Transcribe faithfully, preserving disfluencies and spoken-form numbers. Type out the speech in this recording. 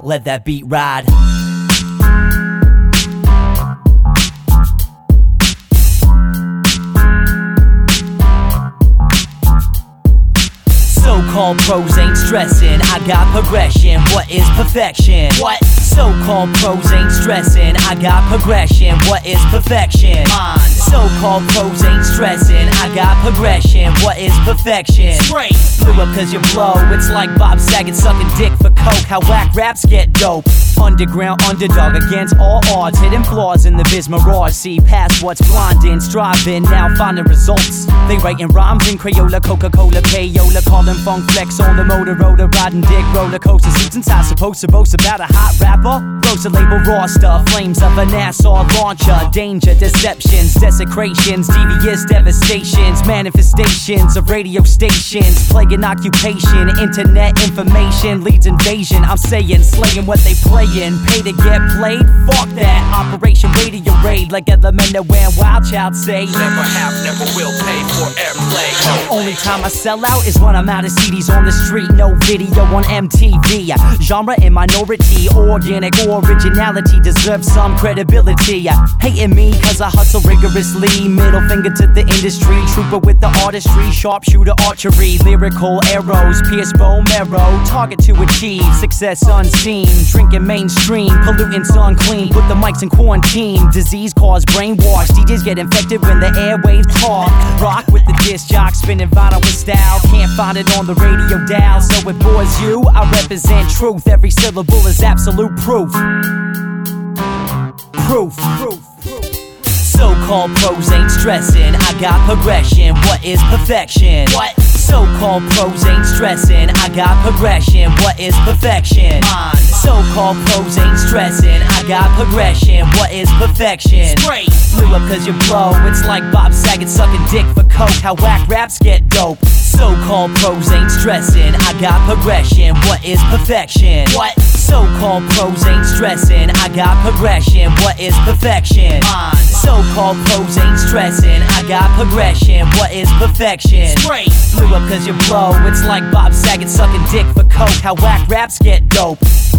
let that beat ride. So-called pros ain't stressing, I got progression. What is perfection? What? So-called pros ain't stressing, I got progression. What is perfection? Mine. So-called pros ain't stressing, I got progression. What is perfection? Straight. Blew up cause you blow, it's like Bob Saget sucking dick for coke. How whack raps get dope. Underground underdog against all odds, hidden flaws in the biz mirage. See past what's blinding, striving, now finding results. They writing rhymes in Crayola, Coca-Cola, payola, calling funk flex on the motor rotor, riding dick roller coaster seats inside. Supposed to boast about a hot rapper, rose a label roster, flames of a Nassau launcher, danger, deceptions, desecrations, devious devastations, manifestations of radio stations, plaguing occupation, internet information leads invasion. I'm saying slaying what they playin', pay to get played. Fuck that, Operation Radio Raid, like Elemento and Wild Child say. Never have, never will pay for airplay. Only time I sell out is when I'm out of C Ds on the street, no video on M T V. Genre in minority, organic originality deserves some credibility. Hating me cause I hustle rigorously, middle finger to the industry, trooper with the artistry, sharpshooter archery, lyrical arrows, pierce bone marrow, target to achieve, success unseen, drinking mainstream, pollutants unclean, put the mics in quarantine, disease cause brainwash, D Js get infected when the airwaves talk, rock with the disc jock, spinning vinyl with style, can't find it on the radio dial, so it bores you, I represent truth, every syllable is absolute proof. Proof, proof, proof. So-called pros ain't stressing, I got progression. What is perfection? What? So-called pros ain't stressing, I got progression. What is perfection? Mine. So-called pros ain't stressing, I got progression. What is perfection? Straight. Blew up cause you blow, it's like Bob Saget sucking dick for coke. How whack raps get dope. So-called pros ain't stressing, I got progression. What is perfection? What? So-called pros ain't stressing, I got progression. What is perfection? Mine. So-called pros ain't stressing, I got progression. What is perfection? Straight. Blew up cause you blow, it's like Bob Saget sucking dick for coke. How whack raps get dope.